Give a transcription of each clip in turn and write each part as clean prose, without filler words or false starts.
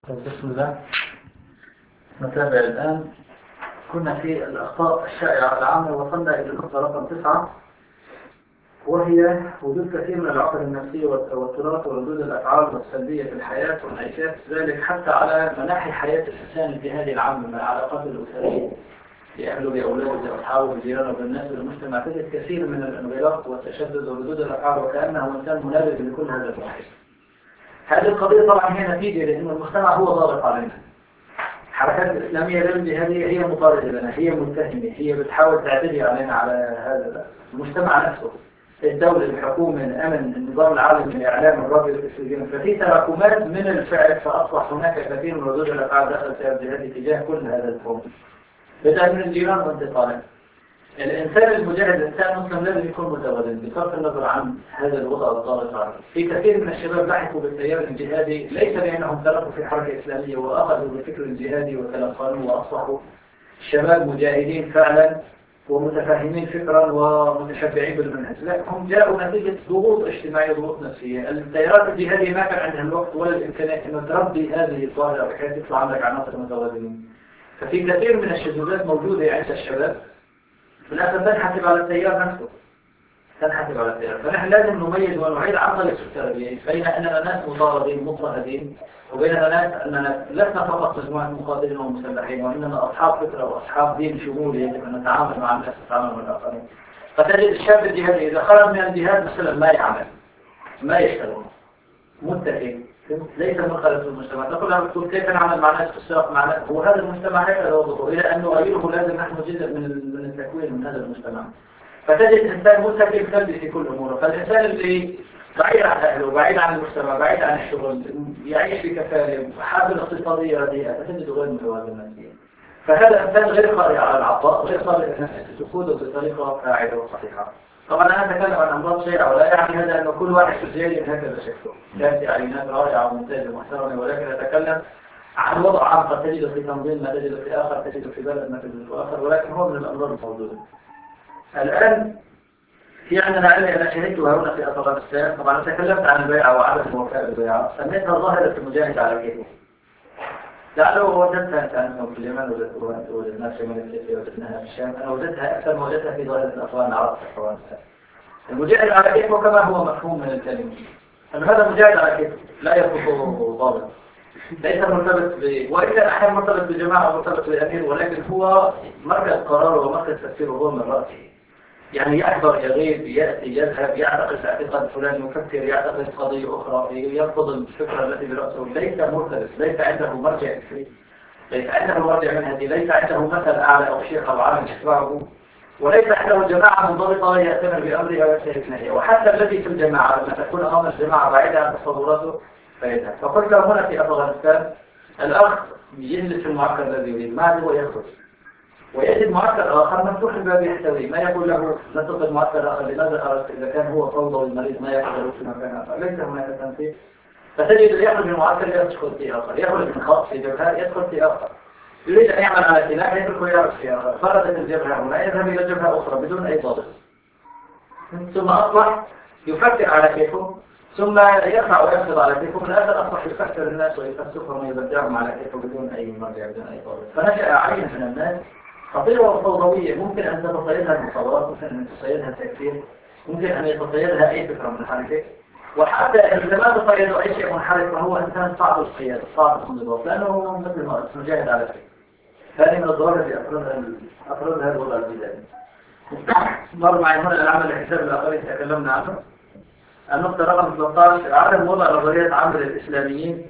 بسم الله. نتابع الآن. كنا في الأخطاء الشائعة العامة، وصلنا إلى النقطة رقم 9، وهي وجود كثير من العقد النفسية والتراث وردود الأفعال السلبية في الحياة وانعكاس ذلك حتى على مناحي حياة الإنسان في هذه العامة، مع العلاقات الأسرية بأهله بأولاده بأصحابه بجيرانه بالناس بالمجتمع. تجد كثير من الانغلاق والتشدد وردود الأفعال وكأنه إنسان منابذ لكل هذا الوحي. هذه القضية طبعا هي نتيجة لأن المجتمع هو ضاغط علينا. الحركات الإسلامية الجهادية هي مطاردة لنا، هي متهمة، هي بتحاول تعتدي علينا على هذا المجتمع نفسه، الدولة، الحكومة، الأمن، النظام العالمي، الإعلام، الرابط السجين. ففي تراكمات من الفعل، فأصبح هناك كثير من ردود الأفعال داخل السياسة الجهادية تجاه كل هذا الفوضى. بدأ من الجيران وانتقالا. الإنسان المجاهد، الإنسان المسلم، لازم يكون متوازن بصرف النظر عن هذا الوضع الضاغط عليه. في كثير من الشباب لحقوا بالتيار الجهادي ليس لأنهم تركوا في حركة إسلامية وأخذوا بالفكر الجهادي وتلقنوا وأصبحوا شباب مجاهدين فعلا ومتفاهمين فكرا ومتشبعين بالمنهج، لا، هم جاءوا نتيجة ضغوط اجتماعية، ضغوط نفسية. التيارات الجهادية ما كان عندها الوقت ولا الإمكانيات أن تربي هذه الظاهرة بحيث يطلع عندك عناصر متوازنين. ففي كثير من الشذوذات موجودة عند الشباب، في الأساس تنحسب على التيار نفسه، تنحسب على التيار. فنحن لازم نميز ونعيد عن طريق التربية بين أننا ناس مضاربين مضطهدين، وبيننا ناس أننا لسنا فقط مجموعة مقاتلين ومسلحين، وإننا أصحاب فكرة وأصحاب دين شمولي يجب أن نتعامل مع الناس ونتعامل مع الآخرين. فتجد الشاب الجهادي إذا خرج من الجهاد مثلا ما يعمل، ما يشتغل، متكئ، ليس منخرط في المجتمع. تقول له بتقول كيف نعمل مع ناس في السياق مع ناس؟ وهذا المجتمع هكذا وضعه، إلى أن نغيره لازم نحن جزء من التكوين من هذا المجتمع. فتجد إنسان متكئ سلبي في كل أموره. فالإنسان اللي بعيد عن أهله، بعيد عن المجتمع، بعيد عن الشغل، يعيش في كفاله، حالة اقتصادية رديئة، فتجد غير متوازن ماديا. فهذا إنسان غير قادر على العطاء، غير قادر أن تقوده بطريقة فاعلة وصحيحة. طبعا أنا أتكلم عن أمراض شائعة، ولا يعني هذا أن كل واحد في الجيل هكذا شكله. لا في عينات رائعة وممتازة ومحترمة، ولكن أتكلم عن وضع عام قد تجد في تنظيم ما تجد في آخر، تجد في بلد ما تجد في آخر، ولكن هو من الأمراض الموجودة. الآن في عندنا علم أنا شهدتها هنا في أفغانستان. طبعا تكلمت عن البيعة وعدم وفاء البيعة، سميتها ظاهرة المجاهد على كيفه. لعله وجدتها كان في اليمن وجدناها في ماليزيا وجدناها في الشام. أنا وجدتها أكثر ما وجدتها في ظاهرة الأفغان العرب في أفغانستان. المجاهد على كيفه كما هو مفهوم من الكلمة، أن هذا مجاهد على كيفه لا يربطه ضابط، ليس مرتبط وإلا أحيانا مرتبط بجماعة مرتبط بأمير، ولكن هو مركز قراره ومركز تفكيره هو من رأسه. يعني يحضر، يغيب، يأتي، يذهب، يعتقد اعتقاد فلان، يفكر، يعتقد قضية أخرى، يرفض الفكرة التي برأسه. ليس مرتبط، ليس عنده مرجع فكري، ليس عنده مرجع منهجي، ليس عنده مثل أعلى أو شيخ أو عالم يتبعه، وليس عنده جماعة منضبطة يأتمر بأمرها وينتهي بنهيه. وحتى الذي في الجماعة لما تكون أمام الجماعة بعيدة عن تصوراته فيذهب. فقلت هنا في أفغانستان الأخ يجلس في المعسكر الذي يريد، ما هو يخرج ويجد معسكر آخر مفتوح الباب يحتوي، ما يقول له ننتقل معسكر آخر لماذا خرجت؟ إذا كان هو فوضى المريض ما يقدر في مكان آخر، ليس هناك تنسيق. فتجد يخرج من معسكر يدخل في آخر، يخرج من خط في جبهة يدخل في آخر، يريد أن يعمل على سلاح يترك ويعرف في آخر، خرجت الجبهة هنا يذهب إلى جبهة أخرى بدون أي ضابط، ثم أصبح يفكر على كيفه، ثم يرفع ويخفض على كيفه، من الآخر أصبح يفكر الناس ويفسقهم ويبدعهم على كيفه بدون أي مرجع بدون أي ضابط. فنشأ عين من الناس خطيرة وفوضوية، ممكن أن تتصيدها المخابرات، ممكن أن تتصيدها التكفير، ممكن أن يتصيدها أي فكرة منحرفة. وحتى إذا ما تصيدوا أي شيء منحرف فهو إنسان صعب القيادة، صعب الانضباط، لأنه مثل ما قلت مجاهد على شيء. هذه من الظواهر اللي أفرزها الوضع البدائي. مر معي هنا العمل الحساب الآخرين تكلمنا عنه. النقطة رقم 13 عدم وضع نظرية عمل الإسلاميين.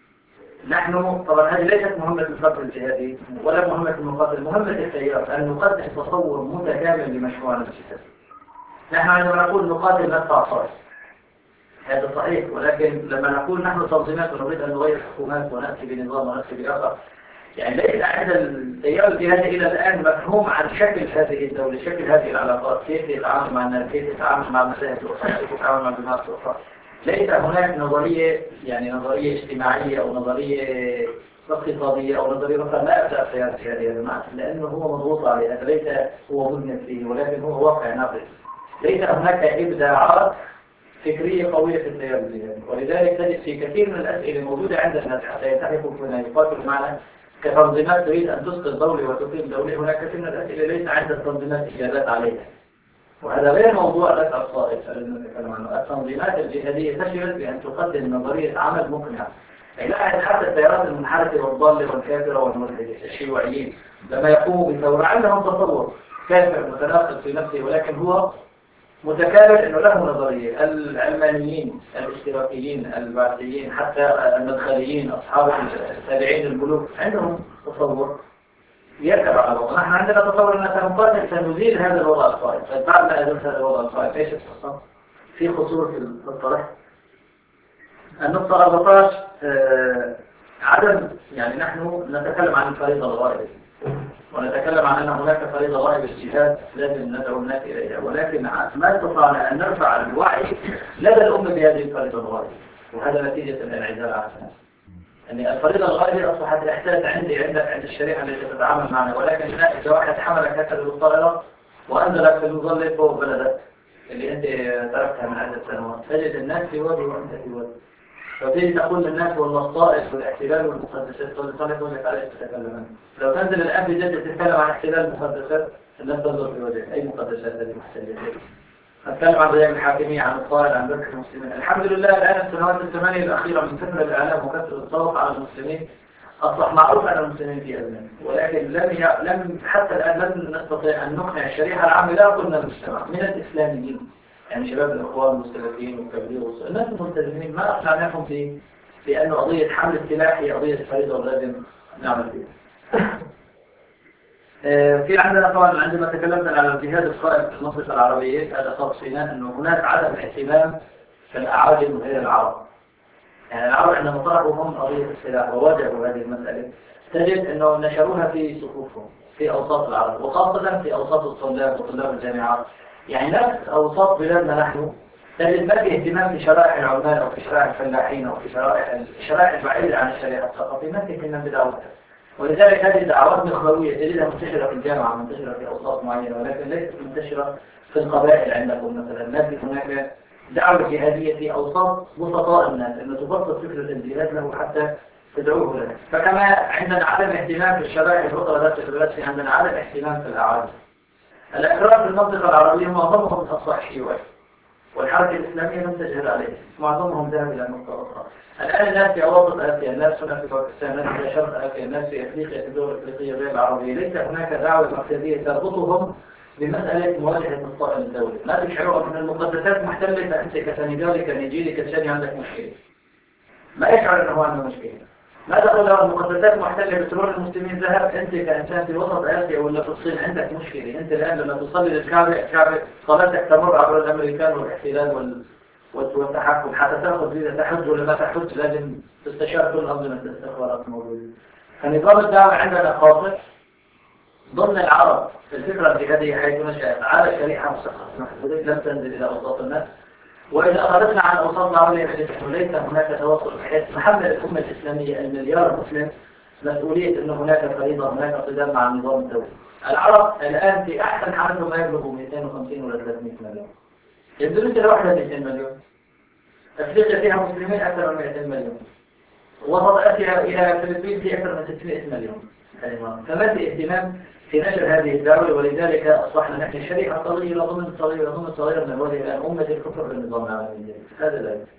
نحن طبعا هذه ليست مهمة الفرد الجهادي ولا مهمة المقاتل، مهمة التيار أن نقدم تصور متكامل لمشروعنا السياسي. نحن عندما نقول نقاتل ندفع صرف هذا صحيح، ولكن لما نقول نحن تنظيمات ونريد أن نغير حكومات ونأتي بنظام ونأتي بآخر، يعني ليس عند التيار الجهادي إلى الآن مفهوم عن شكل هذه الدولة، شكل هذه العلاقات، كيف يتعامل مع الناس، كيف يتعامل مع المساهل الأخرى، كيف يتعامل مع الجماعات الأخرى. ليس هناك نظرية، يعني نظرية اجتماعية أو نظرية اقتصادية أو نظرية أخرى لا أساس في هذه المعنى، لأنه هو مضغوط عليه، ليس هو مذنب فيه، ولكن هو واقع ناقص. ليس هناك إبداعات فكرية قوية في التيار الجهادي، ولذلك تجد في كثير من الأسئلة موجودة عند الناس حتى يتحققوا بما يقاتل معنا كتنظيمات تريد أن تسقط دولة وتقيم دولة. هناك كثير من الأسئلة ليس عند التنظيمات إجابات عليها، وهذا غير موضوع الأسئلة الصائب الذي نتكلم عنه. التنظيمات الجهادية فشلت بأن تقدم نظرية عمل مقنعة. لاحظ حتى التيارات المنحرفة والضالة والكافرة والملحدة الشيوعيين لما يقوموا بثورة عندهم تصور كافر متناقض في نفسه، ولكن هو متكامل انه له نظريه. العلمانيين الاشتراكيين البعثيين حتى المدخليين اصحاب التابعين الملوك عندهم تصور يركب على الوضع. نحن عندنا تصور ان سنقاتل سنزيل هذا الوضع الصائب. طيب بعد ما ازلت هذا الوضع الصائب ايش القصه؟ في خصور في الطرح. النقطه 14 عدم، يعني نحن نتكلم عن الفريضه الغائبه ونتكلم عن أن هناك فريضة غائبة الجهاد لازم ندعو الناس إليها، ولكن ما استطعنا أن نرفع الوعي لدى الأمة بهذه الفريضة الغائبة، وهذا نتيجة الانعزال عن الناس. يعني الفريضة الغائبة أصبحت إحساس عندك عند الشريعة التي تتعامل معنا، ولكن إذا واحد حملك هكذا بالطائرة وأنزلك في المظلة فوق بلدك اللي أنت تركتها من عدة سنوات، تجد الناس في وادي وأنت في وادي، فتيجي تقول للناس والله الطائف والاحتلال والمقدسات طالب يقول لك عليك تتكلم. لو تنزل الآن بجد تتكلم عن احتلال المقدسات الناس تنظر في وجهك. أي مقدسات هذه محتلة؟ نتكلم عن غياب الحاكمية، عن الطائر، عن بركة المسلمين. الحمد لله الآن السنوات الثمانية الأخيرة من كثرة الإعلام وكثرة الضغط على المسلمين أصبح معروف أن المسلمين في أزمة، ولكن لم حتى الآن لم نستطيع أن نقنع الشريحة العامة لا قلنا المجتمع من الإسلاميين، يعني شباب الإخوان والسلفيين والتبليغ الناس الملتزمين ما أقنعناهم بأن قضية حمل السلاح هي قضية فريضة ولازم نعمل فيها. في عندنا طبعا عندما تكلمنا على الجهاد القائم في المنطقة العربية هذا تفصيلا أنه هناك عدم اهتمام في الأعاجم غير العرب. يعني العرب عندما طرحوا هم قضية السلاح وواجهوا هذه المسألة تجد أنه نشروها في صفوفهم في أوساط العرب، وخاصة في أوساط الطلاب وطلاب الجامعات. يعني نفس أوساط بلادنا نحن تجد ما في اهتمام في شرائح العمال أو في شرائح الفلاحين أو في شرائح البعيدة عن الشريعة الثقافية، ما في اهتمام بدعوتها. ولذلك هذه الدعوات مخلوية تجدها منتشرة في الجامعة، منتشرة في أوساط معينة، ولكن ليست منتشرة في القبائل عندكم مثلا. ما في هناك دعوة جهادية في أوساط بسطاء الناس أن تبسط فكرة الجهاد له حتى تدعوه له. فكما عندنا عدم اهتمام في الشرائح الأخرى ذات البلاد، في عندنا عدم اهتمام في الأعاجم. الأكراد في المنطقة العربية معظمهم من أصبح شيوعي، والحركة الإسلامية لم تجهل عليه، معظمهم ذهب إلى النقطة الأخرى. الآن الناس في أوسط آسيا، الناس هنا في باكستان، الناس في شرق آسيا، الناس في أفريقيا، في الدول الأفريقية غير العربية، ليس هناك دعوة مركزية تربطهم بمسألة مواجهة الطائر الدولي. ما تشعروا أن المقدسات محتلة فأنت كسنغالي كنيجيري كتشادي عندك مشكلة، ما يشعر أنه عنده مشكلة. ما تقول لو المقدسات محتلة بترور المسلمين ذهب، أنت كإنسان في وسط آسيا ولا في الصين عندك مشكلة. أنت الآن لما تصلي للكعبة صلاتك تمر عبر الأمريكان والاحتلال والتحكم. حتى تأخذ فيزا تحج ولا ما تحج لازم تستشار كل أنظمة الاستخبارات الموجودة. فنظام الدعوة عندنا خاطئ ضمن العرب في الفكرة الجهادية حيث نشأت على شريحة مشخصة محدودة لم تنزل إلى أوساط الناس. وإذا أخذتنا عن أوساط العربية نجد أنه ليس هناك تواصل بحيث تحمل الأمة الإسلامية المليار مسلم مسؤولية أن هناك فريضة، هناك قدام مع النظام الدولي. العرب الآن في أحسن حالهم ما يبلغوا 250 ولا 300 مليون. إندونيسيا لوحدها 200 مليون. أفريقيا فيها مسلمين أكثر من 200 مليون. وسط آسيا إلى الفلبين في أكثر من 600 مليون. فما في اهتمام في نشر هذه الدعوة، ولذلك أصبحنا نحن شريحة صغيرة ضمن صغيرة من الوجه الآن أمة الكفر بالنظام العالمي. هذا لا يمكن.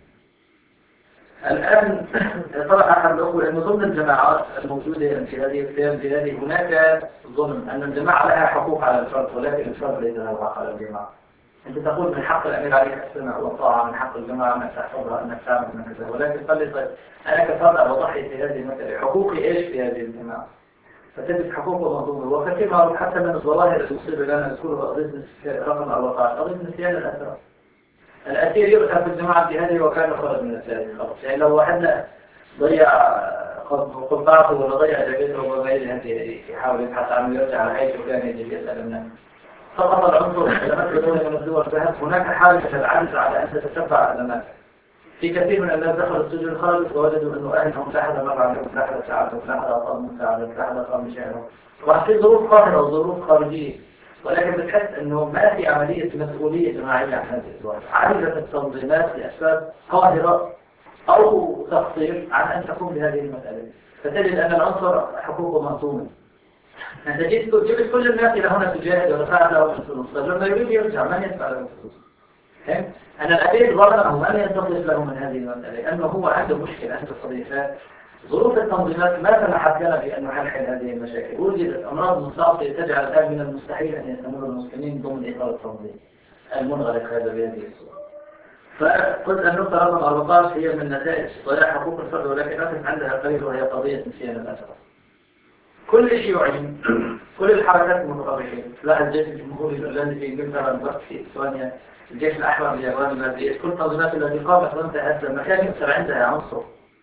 الآن طرح أحد الأخوة أنه ضمن الجماعات الموجودة في هذه البلاد هناك ظلم، أن الجماعة لها حقوق على الفرد ولكن الفرد ليس له حق على الجماعة. أنت تقول من حق الأمير عليك السمع والطاعة، من حق الجماعة أنك تحفظها، أنك تعمل من كذا، ولكن قال لي أنا كفرد أضحي في هذه المسألة، حقوقي إيش في هذه الجماعة؟ فتجد حقوقه مظلومة. وكثير معروف حتى من الظواهر المصيبة لنا نذكرها قضية رقم الأوقات، قضية نسيان الأسرى. الأسير يؤثر في الجماعة الجهادية وكان خرج من التاريخ خلاص. يعني لو واحد ضيع قطاعته ولا ضيع جبهته وما يجي يحاول يبحث عنه يرجع على حيث كان يجي يسأل الناس. سقط العنصر لمثل دولة من الدول ذهب هناك حالة العجز على أن تتتبع الأماكن. في كثير من الناس دخلوا السجن خرجوا ووجدوا أنه أهلهم لاحظ مر عليهم، لاحظ ساعتهم، لاحظ أطال مساعدة، لاحظ أطال مشاعرهم، وفي ظروف قاهرة وظروف خارجية. ولكن بتحس انه ما في عملية مسؤولية جماعية عن هذه الظواهر. عجزت التنظيمات لأسباب قاهرة أو تقصير عن أن تقوم بهذه المسألة، فتجد أن العنصر حقوقه مهضومة. أنت جبت كل الناس إلى هنا تجاهد ودفع لهم الفلوس، طيب لما يريد يرجع من يدفع له الفلوس؟ أنا الأبيض ظلمه من ينتصف له من هذه المسألة، لأنه هو عنده مشكلة، عنده قضية. ظروف التنظيمات ما سمحت لنا بأن نحل هذه المشاكل. وجدت أمراض مستعصية تجعل الآن من المستحيل أن يستمر المسلمين ضمن إطار التنظيم المنغلق هذا بهذه الصورة. فقلت النقطة رقم 14 هي من نتائج ضياع حقوق الفرد، ولكن أقف عندها قليل، وهي قضية نسيان الأسرى. كل الشيوعيين، كل الحركات المتطرفين، لا الجيش الجمهوري الذي في انجلترا، البرت في اسبانيا، الجيش الأحمر الياباني، النازية، كل التنظيمات التي قامت وانتهت لما كان يكسر عندها عنصر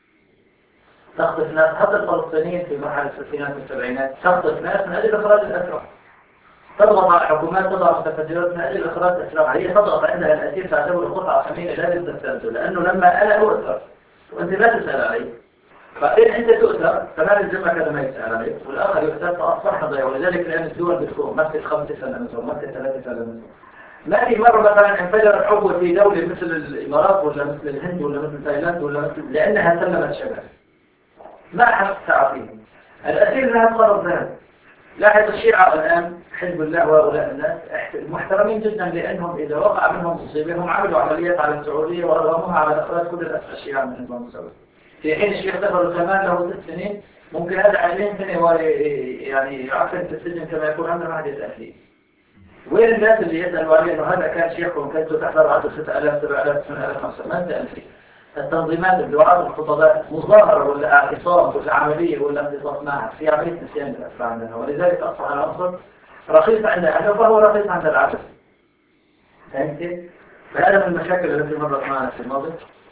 تخطف ناس، حتى الفلسطينيين في مرحلة الستينات والسبعينات تخطف ناس من أجل إخراج الأسرى، تضغط على الحكومات، تضع متفجرات من أجل إخراج الأسرى. هي تضغط عندها الأسير تعتبر قطعة ثمينة لازم تستأذن، لأنه لما أنا أؤثر وأنت لا تسأل علي، بعدين أنت تؤثر تمام الذمة كذا ما يسأل عليك، والآخر يؤثر فأصبح ضيع. ولذلك الآن الدول بتكون مثل 5 سلامته ومثل 3 سلامته. ما في مرة مثلا انفجرت عبوة في دولة مثل الإمارات ولا مثل الهند ولا مثل تايلاند ولا مثل، لأنها سلمت شباب ما حد تعرفين الأسير انها تخرب ذهب. لاحظ الشيعة الآن حزب الله وهؤلاء الناس محترمين جدا، لأنهم إذا وقع منهم مصيبة هم عملوا عمليات على السعودية ورغموها على إخراج كل الأسرى الشيعة من النظام السعودي. في حين الشيخ دخل الخمان له 6 سنين، ممكن هذا 20 سنة يعني يعفن في السجن كما يكون عنده مهدي تأثير. وين الناس اللي يسألوا عليه انه هذا كان شيخ وكنت تحضر عنده 6000 7000 8000 5000 ما سأل فيه. التنظيمات الدعاة الخطباء مظاهرة ولا اعتصام ولا عملية ولا انتصاص معها في عملية نسيان الأسرى عندنا، ولذلك أصبح العنصر رخيص عند أهله فهو رخيص عند العبد. فهمت؟ فهذا من المشاكل التي مرت معنا في الماضي.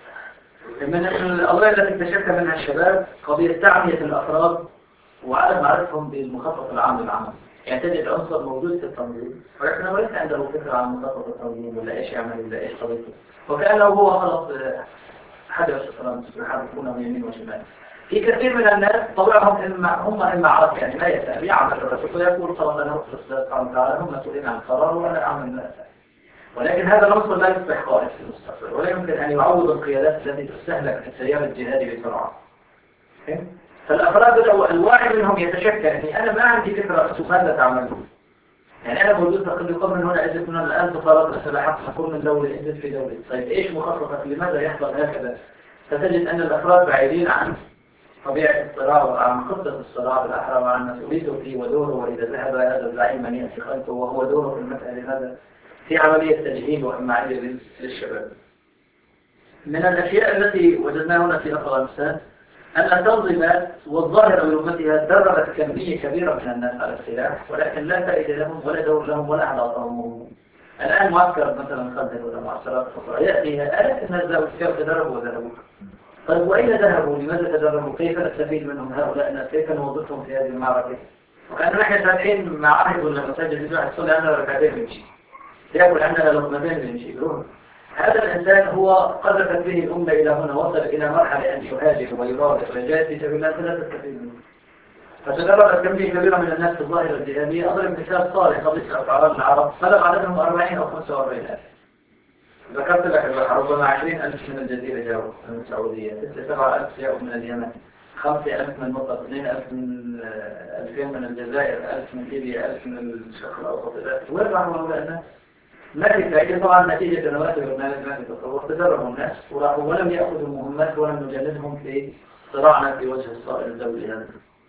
من القضايا التي اكتشفت منها الشباب قضية تعمية الأفراد وعدم معرفتهم بالمخطط العام للعمل. يعني تجد عنصر موجود في التنظيم ولكن هو ليس عنده فكرة عن مخطط التنظيم ولا ايش يعمل ولا ايش قضيته، وكأنه هو خلص حجر الشطرنج يحركونه من يمين وشمال. في كثير من الناس طبعهم هم عرب، يعني لا يسأل يعمل الرسول ويقول خلاص أنا أخص سبحانه وتعالى هم مسؤولين عن القرار وأنا أعمل ما أسأل. ولكن هذا العنصر لا يصبح قائد في المستقبل، ولا يمكن أن يعوض القيادات التي تستهلك في التيار الجهادي بسرعة. فالأفراد الواحد منهم يتشكل، يعني أنا ما عندي فكرة ماذا تعمل. يعني أنا موجود قد يقوم من هنا أجد من الآن تطارد السلاحات تكون من دولة أجد في دولة. طيب إيش مخططك؟ لماذا يحصل هكذا؟ فتجد أن الأفراد بعيدين عن طبيعة الصراع وعن خطة الصراع بالأحرى وعن مسؤوليته فيه ودوره، وإذا ذهب هذا الزعيم من يأتي خلفه وهو دوره في المسألة هذا في عملية تجهيل وإمعانية للشباب. من الأشياء التي وجدناها هنا في أفغانستان أن التنظيمات والظاهرة بلغتها دربت كمية كبيرة من الناس على السلاح، ولكن لا فائدة لهم ولا دور لهم ولا أعضاءهم. الآن معسكر مثلا خلد ولا معسكرات أخرى يأتي آلاف الناس ذهبوا تدربوا وذهبوا. طيب وأين ذهبوا؟ لماذا تدربوا؟ كيف نستفيد منهم هؤلاء الناس؟ كيف نوظفهم في هذه المعركة؟ وكأن نحن فاتحين معاهد ولا مساجد يجوا يصلي عندنا ركعتين ويمشي، يأكل عندنا لقمتين ويمشي. هذا الإنسان هو قذفت به الأمة إلى هنا، وصل إلى مرحلة أن يهاجر ويرابط ويجاهد في سبيل الله فلا تستفيد منه. فتدربت كمية كبيرة من الناس في الظاهرة الجهادية. أضرب مثال صالح قضية أفعال العرب بلغ عددهم 40 أو 45,000. ذكرت لك ربما 20,000 من الجزيرة جاءوا من السعودية، 6-7,000 جاءوا من اليمن، 5,000 من مصر، 2,000 من 2,000 من الجزائر، 1,000 من ليبيا، 1,000 من الشرق الأوسط. وين راحوا هؤلاء الناس؟ ما في فائدة طبعا نتيجة سنوات البرنامج ما في تصور. تدربوا الناس وراحوا ولم يأخذوا مهمات ولم نجندهم في صراعنا في وجه الصائل الدولي هذا.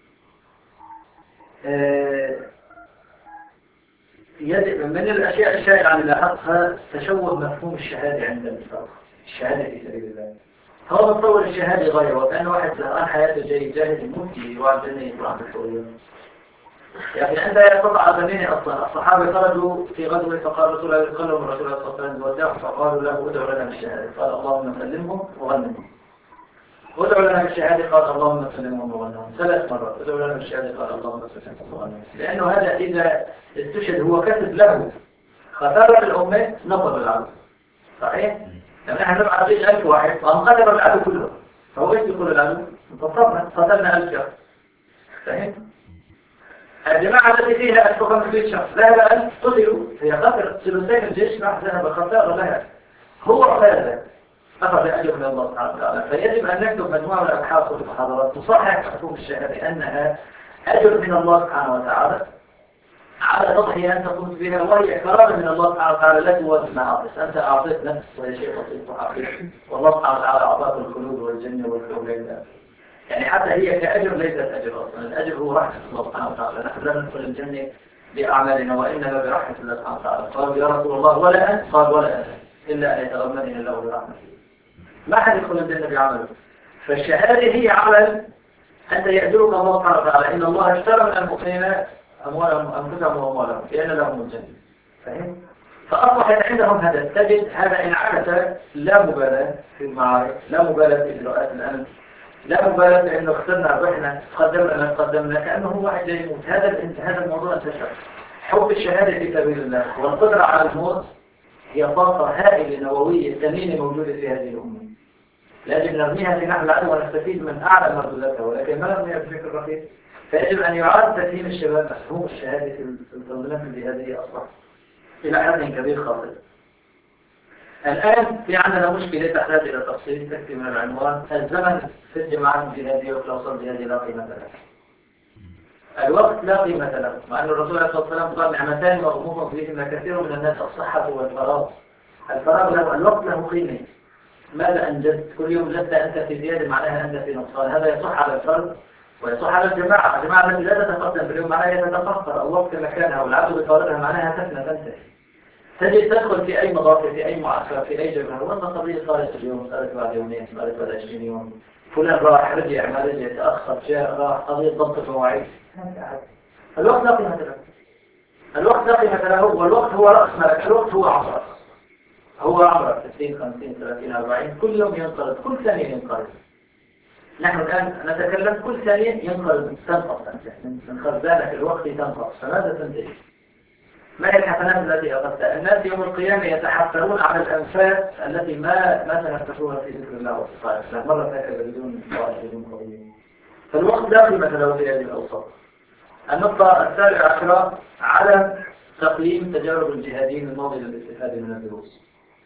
من الأشياء الشائعة اللي لاحظتها تشوه مفهوم الشهادة عند النفاق. الشهادة في سبيل الله هو متصور الشهادة غاية، وكأن واحد زهقان حياته جاي جاهد يموت يوعد الجنة يطلع في الطويل. يعني أنت يستطع ذنين أصلا. الصحابة خرجوا في غزوة فقال رسول الله صلى الله عليه وسلم ودعوا، فقالوا له ادعوا لنا بالشهادة، قال اللهم سلمهم وغنمهم. ادعوا لنا بالشهادة، قال اللهم سلمهم وغنمهم. 3 مرات ادعوا لنا بالشهادة، قال اللهم سلمهم وغنمهم. لأنه هذا إذا استشهد هو كسب له خسارة الأمة نصب العدو. صحيح؟ لما نحن نبعث 1000 واحد وانقدر العدو كله، فهو ايش يقول العدو؟ انتصرنا قتلنا 1000 شخص. فاهم؟ الجماعة التي فيها 1500 شخص ذهب أن قتلوا، هي خطر ثلثين الجيش راح ذهب خسارة لها، هو فاز أخذ أجر من الله سبحانه وتعالى. فيجب أن نكتب مجموعة من الأبحاث والمحاضرات تصحح مفهوم الشهادة أنها أجر من الله سبحانه وتعالى على تضحية أنت قمت بها، وهي كرامة من الله سبحانه وتعالى لا توازن مع عطس. أنت أعطيت نفس وهي شيء بسيط وحقيقي، والله سبحانه وتعالى أعطاك الخلود والجنة والحور لله. يعني حتى هي كأجر ليست أجر أصلا، الأجر هو رحمة الله سبحانه وتعالى. نحن لا ندخل الجنة بأعمالنا وإنما برحمة الله سبحانه وتعالى. قالوا يا رسول الله ولا أنت؟ قال ولا أنت إلا أن يتغمدني الله برحمته. ما حد يدخل الجنة بعمله. فالشهادة هي عمل أنت يأجرك الله سبحانه وتعالى. إن الله اشترى من المؤمنين أموالهم أنفسهم وأموالهم بأن لهم الجنة. فهم؟ فأصبحت عندهم هدف. تجد هذا انعكس لا مبالاة في المعارك، لا مبالاة في إجراءات الأمن، لا مبالاة لأنه خسرنا ربحنا، قدمنا ما قدمنا، كأنه هو واحد جاي يموت. هذا الموضوع انتشر. حب الشهادة في سبيل الله والقدرة على الموت هي طاقة هائلة نووية ثمينة موجودة في هذه الأمة. لازم نرميها في نحو العدو ونستفيد من أعلى مردوداتها، ولكن ما نرميها بشكل رخيص. فيجب أن يعاد تفهيم الشباب مفهوم الشهادة في التنظيمات الجهادية أصبح إلى حد كبير خاطئ. الآن في عندنا مشكلة تحتاج إلى تفصيل تكفي من العنوان: الزمن في الجماعات الجهادية وفي الأوساط الجهادية لا قيمة له. الوقت لا قيمة له، مع أن الرسول عليه الصلاة والسلام قال: نعمتان مغموض فيهما كثير من الناس الصحة والفراغ. الفراغ له، الوقت له قيمة. ماذا أنجزت؟ كل يوم لست أنت في زيادة معناها أنت في نقصان. هذا يصح على الفرد ويصح على الجماعة. الجماعة التي لا تتقدم باليوم معناها تتقصر. الوقت مكانها والعبد بفارغها معناها تفنى تنتهي. تجد تدخل في أي مضافة، في أي معسكر، في أي جبهة، وأنت قضية صارت اليوم، صارت بعد يومين، صارت بعد 20 يوم، فلان راح رجع ما رجع، تأخر جاء راح، قضية ضبط المواعيد. الوقت لا قيمة له. الوقت لا قيمة له، والوقت هو رأس ملك. الوقت هو عمرك، هو عمرك 60 50 30 40، كل يوم ينقرض، كل ثانية ينقرض. نحن الآن نتكلم كل ثانية ينقرض، تنقص أنت من خزانك الوقت تنقص. فماذا تنتج؟ ما هي الحسنات التي أخذتها؟ الناس يوم القيامة يتحسرون على الأنفاس التي ما تنفسوها في ذكر الله والصلاة والسلام، مرة هكذا بدون قواعد بدون قضية. فالوقت لا قيمة له في هذه الأوساط. النقطة السابعة عشرة: عدم تقييم تجارب الجهاديين الماضية للاستفادة من الدروس.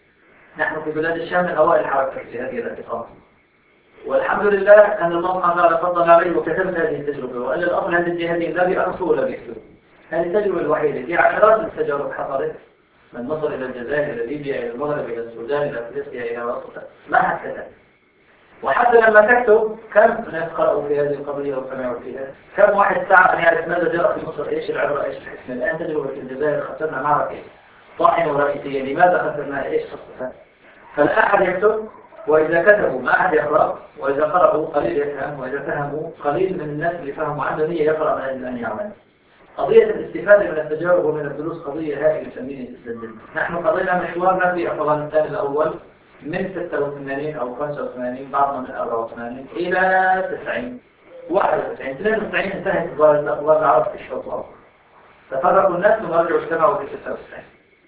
نحن في بلاد الشام من أوائل الحركة الجهادية التي قامت، والحمد لله أن الله سبحانه وتعالى فضل عليه وكتبت هذه التجربة، وقال الأصل عند الجهاديين لا بيأرسوا ولا بيكتبوا. هذه التجربة الوحيدة. في عشرات من التجارب حصلت من مصر إلى الجزائر إلى ليبيا إلى المغرب إلى السودان إلى أفريقيا إلى وسط، ما حد كتب. وحتى لما تكتب كم ناس قرأوا في هذه القضية وسمعوا فيها؟ كم واحد سعى أن يعرف ماذا جرى في مصر؟ إيش العبرة؟ إيش الحكمة؟ الآن تجربة في الجزائر خسرنا معركة طاحنة ورئيسية، لماذا خسرنا؟ إيش قصتها؟ فلا أحد يكتب، وإذا كتبوا ما أحد يقرأ، وإذا قرأوا قليل يفهم، وإذا فهموا قليل من الناس اللي فهموا عنده نية يقرأ من أجل أن يعمل. قضية الاستفادة من التجارب ومن الدروس قضية هائلة ثمينة جدا. نحن قضينا مشوارنا في أفغانستان الأول من 86 أو 85، بعضنا من 84 إلى 90 91 92 انتهت الأخبار العرب في الشوط الأول. تفرقوا الناس ثم رجعوا اجتمعوا في 96.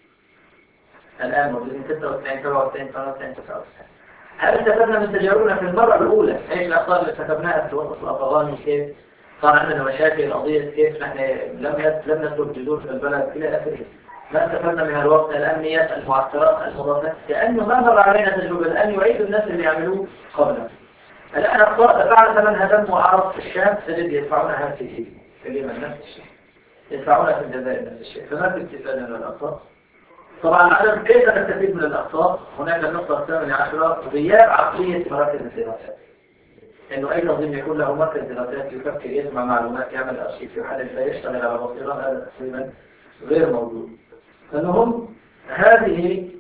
الآن موجودين 96 97 98 99. هل استفدنا من تجاربنا في المرة الأولى؟ ايش الأخطاء اللي ارتكبناها في الوسط الأفغاني؟ كيف صار عندنا مشاكل، قضية كيف نحن لم نترك جذور في البلد إلى آخره. ما استفدنا من الوقت، الأمنيات، المعسكرات، المضادات، كأنه ما مر علينا تجربة. الآن يعيد الناس اللي يعملوه قبلا. الآن أخطاء دفعنا ثمنها دم وعرض في الشام، تجد يدفعونها في اليمن نفس الشيء، يدفعونها في الجزائر نفس الشيء. فما في استفادة من الأخطاء. طبعا عدم كيف نستفيد من الأخطاء. هناك النقطة الثامنة عشرة: غياب عقلية مراكز الدراسات. إنه أي تنظيم يكون له مركز دراسات يفكر، يجمع معلومات، يعمل أرشيف، يحلل، فيشتغل على بصيرة، هذا تقريبا غير موجود. فإنهم هذه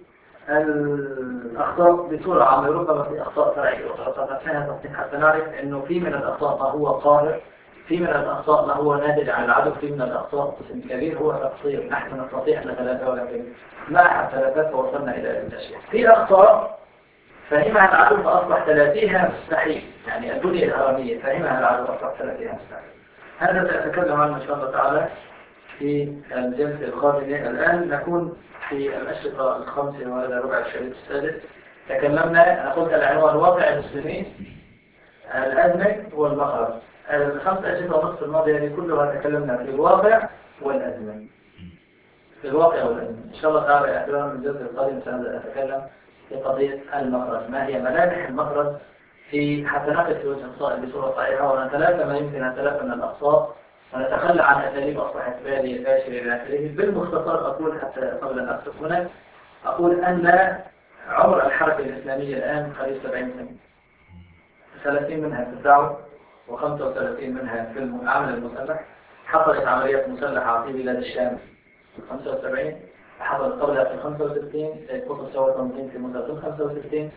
الأخطاء بصورة عامة، ربما في أخطاء فرعية أخرى فيها تصنيف حتى نعرف إنه في من الأخطاء ما هو قاهر، في من الأخطاء ما هو ناتج عن العدو، في من الأخطاء قسم كبير هو تقصير. نحن نستطيع أن نتلافى، ولكن ما أحد تلافى فوصلنا إلى الأشياء. في أخطاء فهمها العدو فأصبح تلافيها مستحيل، يعني البنية الهرمية فهمها العدو فأصبح تلافيها مستحيل. هذا سأتكلم عنه إن شاء الله تعالى في الجلسة القادمة. الآن نكون في الأشرطة الخمسة وهذا ربع الشريط السادس. تكلمنا، قلت العنوان: واقع المسلمين، الأزمة والمخرج. الخمسة أشهر ونصف الماضية هذه كلها تكلمنا في الواقع والأزمة. في الواقع والأزمة إن شاء الله تعالى اعتبارا من الجزء القادم سنبدأ أتكلم في قضية المخرج، ما هي ملامح المخرج حتى نقف في وجه الصائب بصورة صحيحة ونتلافى ما يمكن أن نتلافى من الأخطاء ونتخلى عن أساليب أصبحت بالية فاشلة إلى آخره. بالمختصر أقول حتى قبل أن أقف هناك أقول أن عمر الحركة الإسلامية الآن قريب 70 سنة، 30 منها في الدعوة و35 منها في العمل المسلح. حصلت عمليات مسلحة في بلاد الشام في 75، حصلت قبلها في 65 سيد قطب سوى تنظيم في مصر في 65،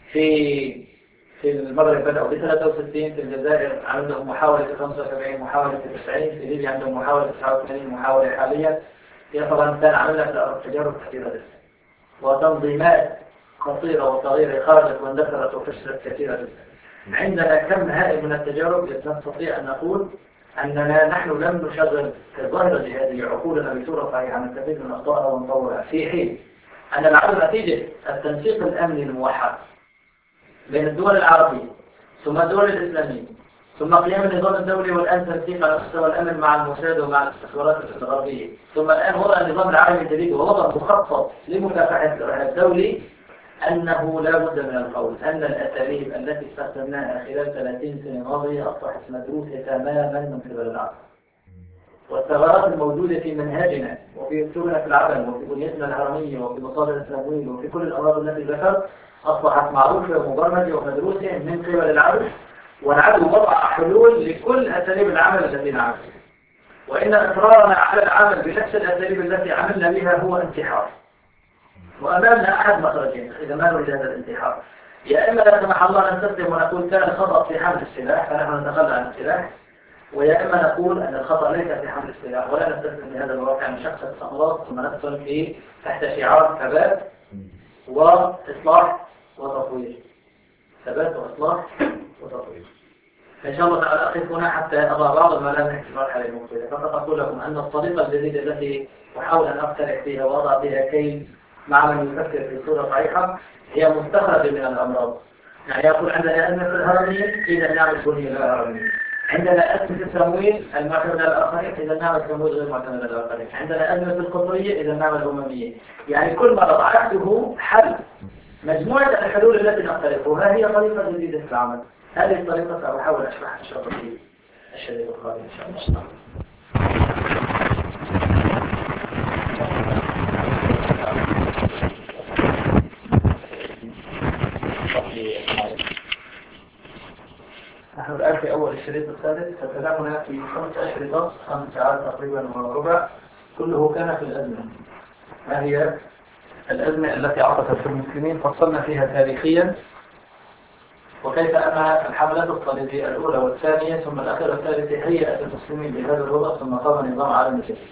في المغرب بدأوا ب 63، في الجزائر عندهم محاولة في 75، محاولة في 90، في ليبيا عندهم محاولة 89، محاولة حاليا في أفغانستان. عملنا تجارب كثيرة جدا وتنظيمات خطيرة وصغيرة خرجت واندثرت وفشلت كثيرا جدا. عندنا كم هائل من التجارب نستطيع أن نقول أننا نحن لم نشغل كظاهرة جهادية عقولنا بصورة صحيحة نستفيد من أخطائها ونطورها، في حين أن العمل نتيجة التنسيق الأمني الموحد بين الدول العربية ثم الدول الإسلامية ثم قيام النظام الدولي والآن تنسيق على مستوى الأمن مع الموساد ومع الاستخبارات الغربية، ثم الآن وضع النظام العالمي الجديد ووضع مخطط لمكافحة الإرهاب الدولي، أنه لا بد من القول أن الأساليب التي استخدمناها خلال 30 سنة ماضية أصبحت مدروسة تماما من قبل العالم، والثغرات الموجودة في منهجنا وفي أسلوبنا في العمل وفي بنيتنا الهرمية وفي مصادر التمويل وفي كل الأمراض التي ذكرت أصبحت معروفة ومبرمجة ومدروسة من قبل العدو، والعدو وضع حلول لكل أساليب العمل التي نعمل، وإن إصرارنا على العمل بنفس الأساليب التي عملنا بها هو انتحار. وأمامنا أحد مخرجين إذا ما نريد هذا الانتحار: يا إما لا سمح الله نستسلم ونقول كان الخطأ في حمل السلاح فنحن نتخلى عن السلاح، ويا إما نقول أن الخطأ ليس في حمل السلاح ولا نستسلم لهذا الواقع نشخص الأمراض ثم ندخل في تحت شعار ثبات وإصلاح وتطوير. ثبات وإصلاح وتطوير. إن شاء الله تعالى أقف هنا حتى أضع بعض الملامح في المرحلة المقبلة. فقط أقول لكم أن الطريقة الجديدة التي أحاول أن أقترح فيها وأضع بها كيل مع من يفكر في صورة صحيحة هي مستخرجة من الأمراض. يعني يقول عندنا أزمة في الهرمية إذا نعمل بنية لا هرمية، عندنا أزمة في التمويل المعتمد على الآخرين إذا نعمل تمويل غير معتمد على الآخرين، عندنا أزمة في القطرية إذا نعمل أممية. يعني كل ما طرحته حل. مجموعة الحلول التي نقترحها هي طريقة جديدة في العمل. هذه الطريقة سأحاول أشرحها إن شاء الله في الشريط القادم إن شاء الله. نحن الآن في أول الشريط السادس، فكلامنا في 5 أشرطة 5 ساعات تقريبا وربع، كله كان في الأزمة. ما هي الأزمة التي عرفت في المسلمين؟ فصلنا فيها تاريخيا وكيف أن الحملات الصليبية الأولى والثانية ثم الأخيرة الثالثة هيئت المسلمين بهذا الوضع ثم قام نظام عالمي جديد.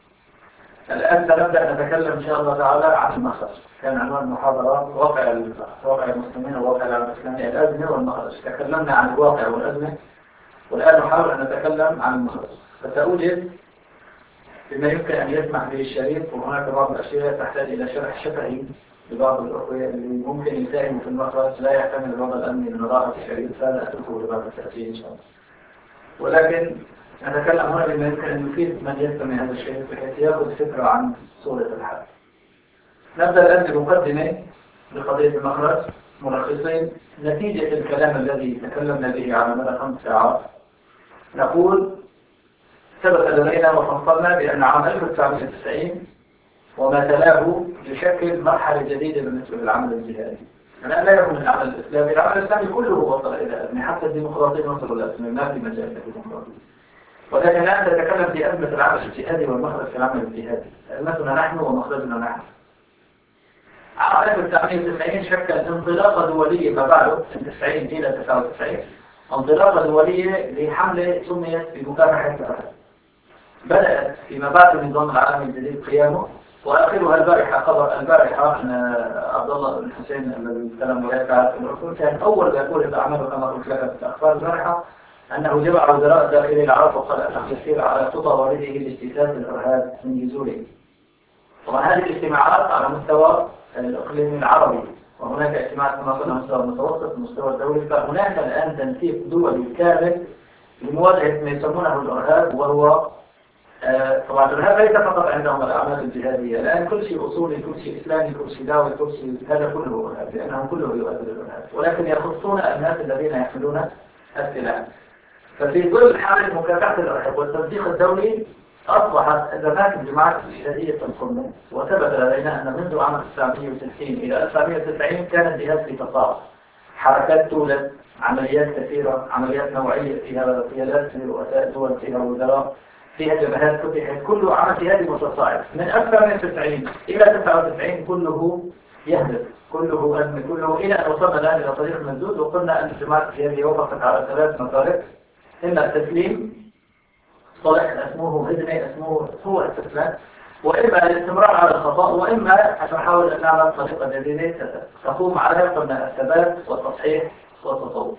الآن سنبدأ نتكلم إن شاء الله تعالى عن المخرج. كان عنوان المحاضرة واقع المسلمين وواقع العالم الإسلامي، الأزمة والمخرج. تكلمنا عن الواقع والأزمة، والآن نحاول أن نتكلم عن المخرج. فسأوجد بما يمكن أن يسمح به الشريط، وهناك بعض الأشياء تحتاج إلى شرح شفهي لبعض الأخوة اللي ممكن يساهموا في المخرج لا يحتمل الوضع الأمني من نظافة الشريط، فلا أتركه لبعض التأثير إن شاء الله. ولكن نتكلم هنا بما يمكن أن يفيد من يستمع هذا الشريط بحيث يأخذ فكرة عن صورة الحال. نبدأ الآن بمقدمة لقضية المخرج، ملخصين نتيجة الكلام الذي تكلمنا به على مدى 5 ساعات. نقول ثبت لدينا وفصلنا بأن عام 1990 وما تلاه يشكل مرحلة جديدة بالنسبة للعمل الجهادي. أنا لا يكون العمل الإسلامي، العمل الإسلامي كله وصل إلى أزمة، حتى الديمقراطية وصلوا إلى أزمة، ما في مجال للديمقراطية. ولكن الآن نتكلم في أزمة العمل الجهادي والمخرج في العمل الجهادي. أزمتنا نحن ومخرجنا نحن. عام 1990 شكل انطلاقة دولية ما بعد 90 إلى 99، انطلاقة دولية لحملة سميت بمكافحة الإرهاب. بدأت فيما بعد النظام العالمي الجديد قيامه، وآخرها البارحة أن عبد الله بن حسين الذي تكلم ولاية عارف الرسول كان أول ما يقول الأعمال كما قلت لك في الأخبار البارحة أنه جمع وزراء داخلي العرب وقال التفسير على خطى والده لاجتثاث الإرهاب من جذوره. طبعا هذه الاجتماعات على مستوى الإقليم العربي، وهناك اجتماعات كما قلنا مستوى المتوسط ومستوى الدولي، فهناك الآن تنسيق دولي كامل لمواجهة ما يسمونه الإرهاب، وهو طبعا الإرهاب ليس فقط عندهم الأعمال الجهادية، الآن كل شيء أصولي، كل شيء إسلامي، كل شيء دعوي، كل شيء هذا كله إرهاب، لأنه كله يؤدي الإرهاب، ولكن يخصون الناس الذين يحملون السلاح. ففي ظل حالة مكافحة الإرهاب والتنسيق الدولي أصبحت أزمات الجماعات الجهادية تنقلنا، وثبت لدينا أن منذ عام 1960 إلى 1990 كان الجهاد في تصاعد، حركات تولد، عمليات كثيرة، عمليات نوعية، فيها اغتيالات في رؤساء دول، فيها وزراء، فيها جبهات فتحت، كله عمل جهادي متصاعد من أكثر من 90 إلى 99 كله يهدف، كله أزمة، كله إلى أن وصلنا الآن إلى طريق مسدود، وقلنا أن الجماعات الجهادية وقفت على 3 مطالب: إما التسليم، صلح اسمه هدنة، اسمه هو الاستسلام، وإما الاستمرار على الخطأ، وإما أن نحاول أن نعمل طريقة جديدة تقوم على قلنا الثبات والتصحيح والتطور.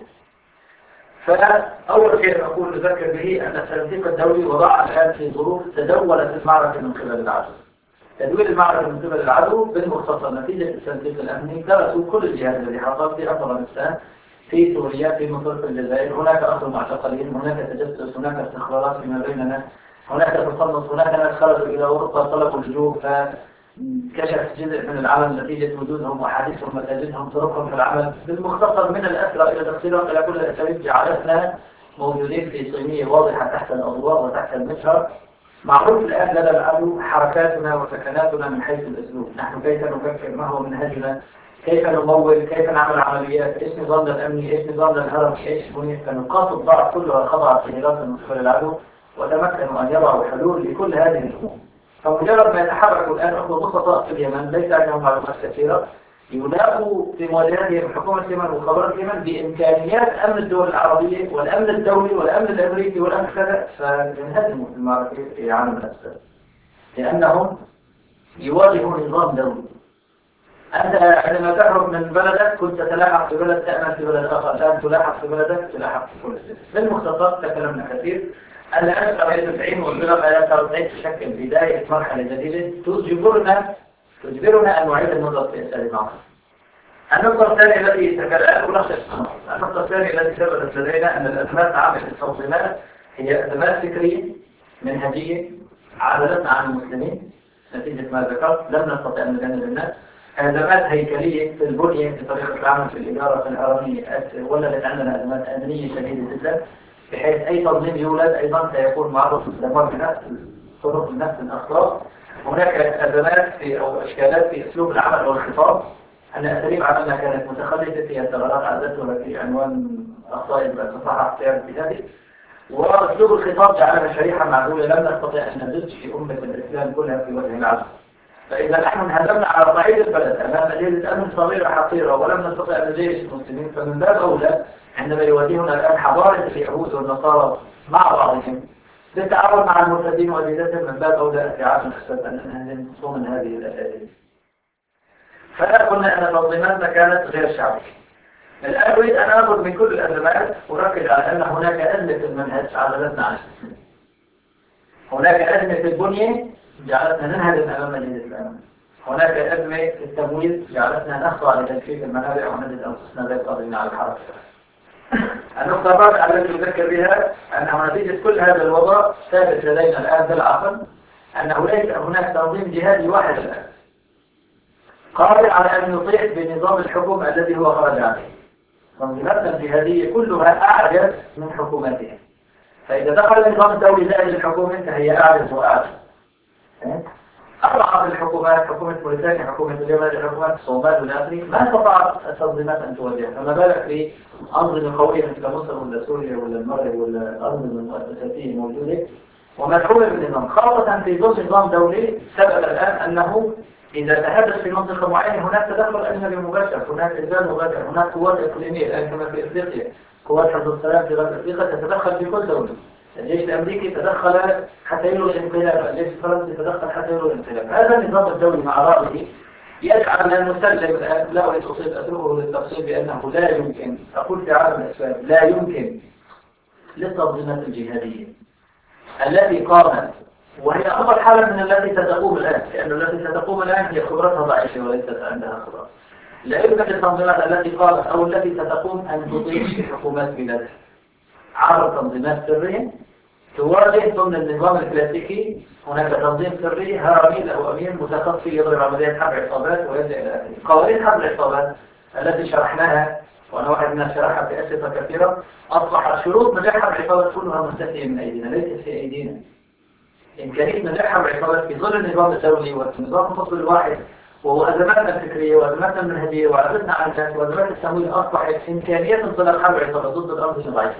فأول شيء نقول نذكر به أن التنسيق الدولي وضع الآن في ظروف تدولت المعركة من قبل العدو. تدوير المعركة من قبل العدو بالمختصر نتيجة التنسيق الأمني درسوا كل الجهات التي حصلت في أفغانستان، في سوريا، في مصر، في الجزائر، هناك أخذ معتقلين، هناك تجسس، هناك استخبارات فيما بيننا، هناك تصنف، هناك ناس خرجوا إلى أوروبا طلبوا اللجوء فكشف جزء من العمل نتيجة وجودهم وحديثهم مساجدهم طرقهم في العمل. بالمختصر من الأسرى إلى الاختراق إلى كل الأساليب جعلتنا موجودين في صينية واضحة تحت الأضواء وتحت المجهر. معروف الآن لدى العدو حركاتنا وسكناتنا من حيث الأسلوب، نحن كيف نفكر، ما هو منهجنا، كيف نمول، كيف نعمل عمليات، ايش نظامنا الامني، ايش نظامنا الهرمي، ايش فنقاط الضعف كلها خضعت في هراسة من قبل العدو، وتمكنوا ان يضعوا حلول لكل هذه الامور. فمجرد ما يتحركوا الان اخوة بسطاء في اليمن ليس عندهم معلومات كثيرة، يلاقوا في مواجهتهم حكومة اليمن وخبرات اليمن بامكانيات امن الدول العربية والامن الدولي والامن الامريكي والامن كذا، فينهزموا في المعركة في عالم الاسفل، لانهم يواجهوا نظام دولي. أنت عندما تخرج من بلدك كنت تلاحق في بلد، تأمن في بلد آخر، الآن تلاحق في بلدك، تلاحق في كل شيء. بالمختصر تكلمنا كثير أن 1990 والفرق إلى 1990 تشكل بداية مرحلة جديدة تجبرنا أن نعيد النظر في أسئلة معنا. النقطة الثانية التي النقطة الثانية التي ثبتت لدينا أن الأزمات عامة التنظيمات هي أزمات فكرية منهجية عادلتنا عن المسلمين نتيجة ما ذكرت، لم نستطيع أن نجنب الناس. أزمات هيكلية في البنية، في طريقة العمل، في الإدارة، في الهرمية، ولدت عندنا أزمات أمنية شديدة جدا، بحيث أي تنظيم يولد أيضا سيكون معرض للدمار بنفس الطرق بنفس الأخطاء. هناك أزمات في أو إشكالات في أسلوب العمل والخطاب، أن أساليب عملنا كانت متخلفة، فيها ثغرات عدتها في عنوان أخطاء تصحح فيها بهذه، وأسلوب الخطاب جعلنا شريحة معزولة لم نستطيع أن ندج في أمة الإسلام كلها في وجه العدل. فإذا نحن انهزمنا على صعيد البلد أمام أجهزة أمن صغيرة حقيرة ولم نستطيع أن نجيش المسلمين، فمن باب أولى عندما يواجهنا الآن حضارة اليهود والنصارى مع بعضهم للتعامل مع المرتدين وأجهزتهم، من باب أولى استيعاب الأسباب أن ننهزم ضمن هذه الأساليب. فقلنا أن تنظيماتنا كانت غير شعبية. الآن أريد أن أخذ من كل الأزمات وركز على أن هناك أزمة في المنهج عادلتنا عن المسلمين. هناك أزمة في البنية جعلتنا ننهزم أمام أجهزة الأمن. هناك أزمة في التمويل جعلتنا نخضع لتجفيف المنابع ونجد أنفسنا غير قادرين على الحركة. النقطة الرابعة التي أذكر بها أنه نتيجة كل هذا الوضع ثابت لدينا الآن بالعقل أنه ليس هناك تنظيم جهادي واحد الآن قادر على أن يطيع بنظام الحكومة الذي هو خرج عنه. تنظيماتنا الجهادية كلها أعجز من حكوماتها، فإذا دخل النظام الدولي زائد الحكومة فهي أعجز وأعجز. أضعف الحكومات، حكومة موريتانيا، حكومة اليمن، حكومة الصومال والآخرين، ما استطاعت التنظيمات أن تواجهها، فما بالك بأنظمة قوية مثل مصر ولا سوريا ولا المغرب ولا الأنظمة المؤسساتية الموجودة ومدعومة بالنظام، خاصة في ظل نظام دولي. ثبت الآن أنه إذا تحدث في منطقة معينة هناك تدخل أجنبي مباشر، هناك إنزال مباشر، هناك قوات إقليمية الآن كما في إفريقيا، قوات حفظ السلام في غرب أفريقيا تتدخل في كل دولة. الجيش الأمريكي تدخل حتى يلغي الانقلاب، الجيش الفرنسي تدخل حتى يلغي الانقلاب. هذا النظام الدولي مع رأيه يجعل المسلم الآن، لا أريد أتركه للتفصيل بأنه لا يمكن، أقول في عالم الإسلام لا يمكن للتنظيمات الجهادية التي قامت، وهي أفضل حالة من التي ستقوم الآن، لأن التي ستقوم الآن هي خبرتها ضعيفة وليست عندها خبرة. لا يمكن للتنظيمات التي قامت أو التي ستقوم أن تطيع حكومات بلادها عبر تنظيمات سرية تواجه ضمن النظام الكلاسيكي. هناك تنظيم سري هرمي له أمير متخفي يضرب عمليات حرب عصابات ويلجأ إلى آخره. قوانين حرب العصابات التي شرحناها، وأنا واحد من شرحها في أسئلة كثيرة، أصبحت شروط نجاح حرب العصابات كلها منتهية من أيدينا، ليست في أيدينا. إمكانية نجاح حرب العصابات في ظل النظام الدولي والنظام الفصل الواحد وأزماتنا الفكرية وأزماتنا المنهجية وعزتنا عن الناس وأزمات التمويل، أصبحت إمكانيات انطلاق حرب العصابات ضد الأرض ضعيفة.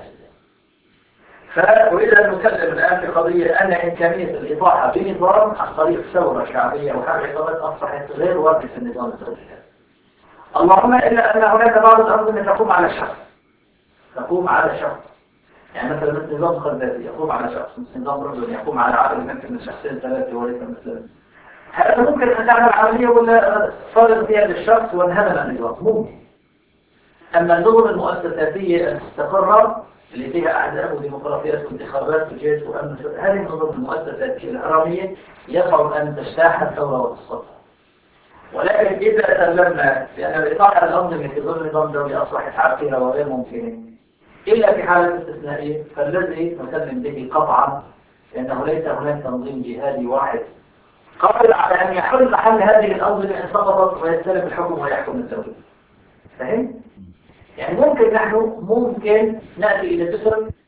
فأريد أن نتكلم الآن في قضية أن إمكانية الإطاحة بنظام عن طريق ثورة شعبية وحرب عصابات أصبحت غير واردة في النظام الدولي. اللهم إلا أن هناك بعض الأنظمة تقوم على شخص، تقوم على شخص. يعني مثلا مثل نظام القذافي يقوم على شخص، مثل نظام الأردن يقوم على عقل يمكن من شخصين ثلاثة وليس مثلا. هل ممكن أن تعمل عملية ولا صار اغتيال الشخص وانهدم النظام؟ ممكن. أما النظم المؤسساتية المستقرة اللي فيها أحزاب وديمقراطيات وانتخابات وجيش وأمن، هذه النظم المؤسساتية الهرمية يصعب أن تجتاح الثورة وتسقطها. ولكن إذا سلمنا بأن الإطاحة الأنظمة في ظل نظام دولي أصبحت عسيرة وغير ممكنة إلا في حالة استثنائية، فالذي نسلم به قطعا لأنه ليس هناك تنظيم جهادي واحد قادر على أن يحل محل هذه الأنظمة إن سقطت ويستلم الحكم ويحكم الدولة. فهم؟ يعني ممكن نحن ممكن نأتي إلى فكرة